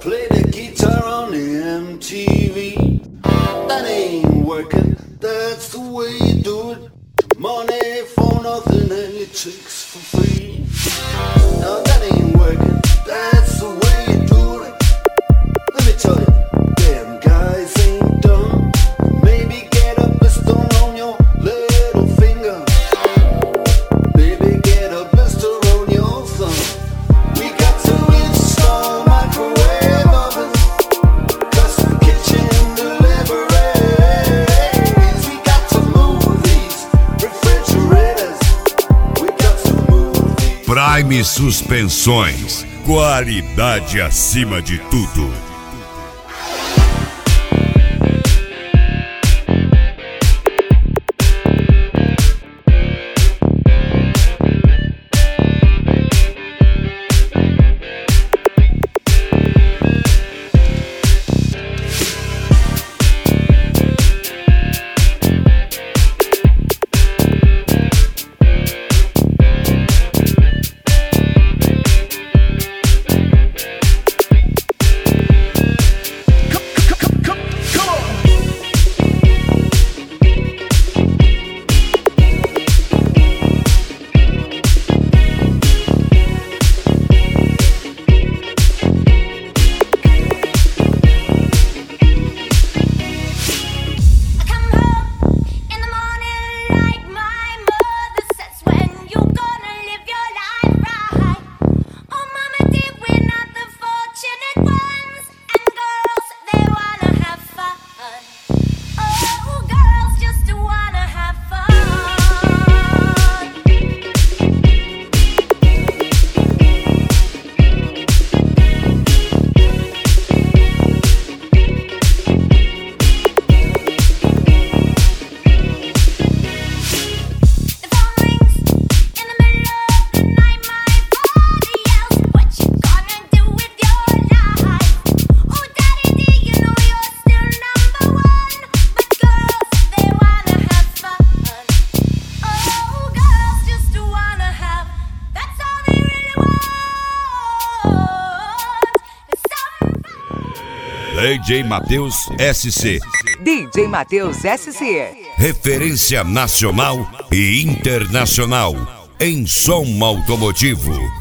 play the guitar on the MTV. That ain't working, that's the way you do it. Money for nothing and your chicks for free. No, that ain't working, that's the way you do it. Let me tell you, damn guys ain't dumb. Maybe get a blister on your little finger. Maybe get a blister on your thumb. We got to install microwave ovens, custom kitchen deliveries. We got to move these refrigerators. We got to move these. Prime Suspensões, qualidade acima de tudo. DJ Matheus SC. DJ Matheus SC. Referência nacional e internacional em som automotivo.